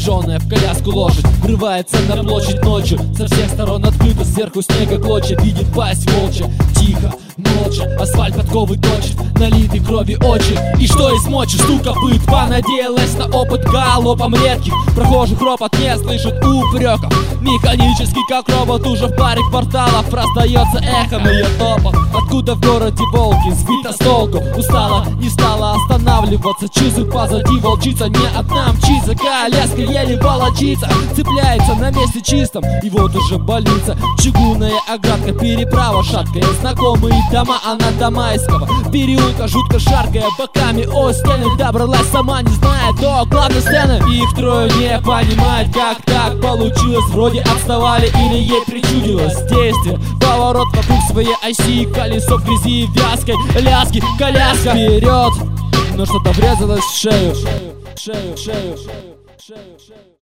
запряженная в коляску лошадь врывается на площадь ночью. Со всех сторон открыто, сверху снега клочья. Видит пасть молча, тихо, молча. Асфальт подковы точит, налиты крови очи. И что из мочи, стук копыт. Понадеялась на опыт галопом редких. Прохожих ропот не слышит упреков. Механический, как робот, уже в паре кварталов раздается эхом ее топот. Откуда в городе волки, сбита с толку. Устала, не стала останавливаться. Чизык позади, волчица не одна мчится. Коляска еле волочится, цепляется на месте чистом. И вот уже больница, чугунная оградка, переправа шаткая. Знакомые дома, она до Майского переулка, жутко шаркая боками о стены. Добралась сама, не зная до главной сцены. Их трое не понимают, как так получилось. Вроде отставали или ей причудилось действие. Поворот вокруг своей оси, колесо в грязи вязкой, лязги, коляска вперед. Но что-то врезалось в шею.